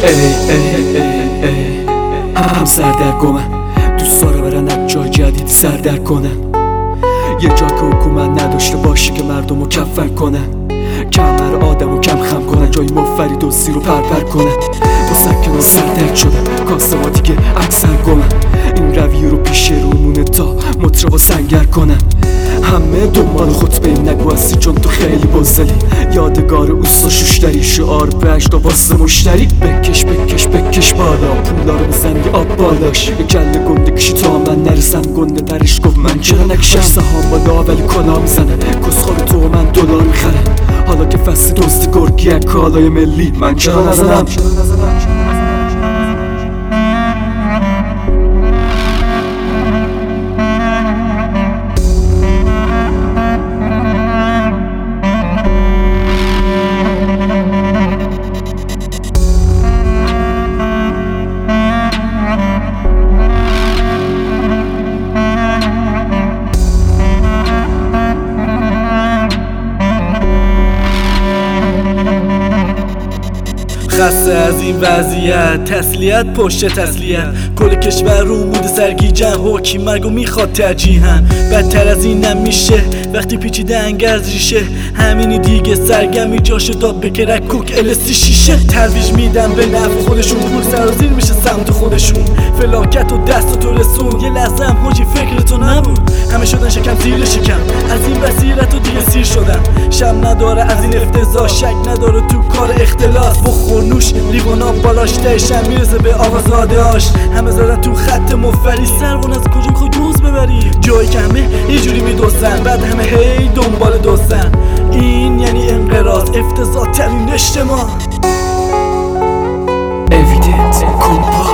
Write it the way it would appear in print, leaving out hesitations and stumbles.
هم سردرگمم دوست داره برن جای جدید سردر کنن، یه جا که حکومت نداشته باشه که مردم رو کفر کنن، کمر آدم رو کم خم کنن، جای مفری دزدی رو پرپر کنن. مسکنان سردرد شدن کاسته ما دیگه اکثر گمن، این رویه رو پیش رومونه تا مطربا سنگر کنن. همه دنبال خطبه نگو هستی چون تو خیلی بزدلی، یادگار اوستا شوشتری، شعار بهشت و واسه مشتری. بکش بکش بکش بالا پولا رو بزنی آب بالاش، یه کله گنده کشی تا من نرسم، گنده ترش گفت من چرا نکشم. سهام بالا ولی کلا میزنه، کسخور تو من دلار میخره، حالا که فصل دزدی گرگیه کالای ملی من چرا نزنم. خسته از این وضعیت، تسلیت پشت تسلیت، کل کشور رو مود سرگیجن، حکیم مرگو میخواد ترجیحاً. بدتر از اینم میشه وقتی پیچیده انگرز ریشه، همینی دیگه سرگمی جاشو داد بکرک کوک الستی شیشه. ترویج میدن به نفع خودشون، پول سرازیر میشه سمت خودشون، فلاکت و دست تو رسون. یه لحظه هم حاجی فکرتو نبود، همه شدن شکم زیر شکم، از این بصیرت و دیگه سیر شدن. شم نداره از این افتضاح، شک نداره تو کار اختلاس، بخور نوش لیوانا بالاش تهشم میرسه به آقازاده هاش. همه زدن تو خط مفری، سربون از کجا میخوای دوز ببری، جایی که همه یه جوری میدوستن بعد همه هی دنبال دوستن. این یعنی انقراض، افتضاح ترین اجتماع. Evident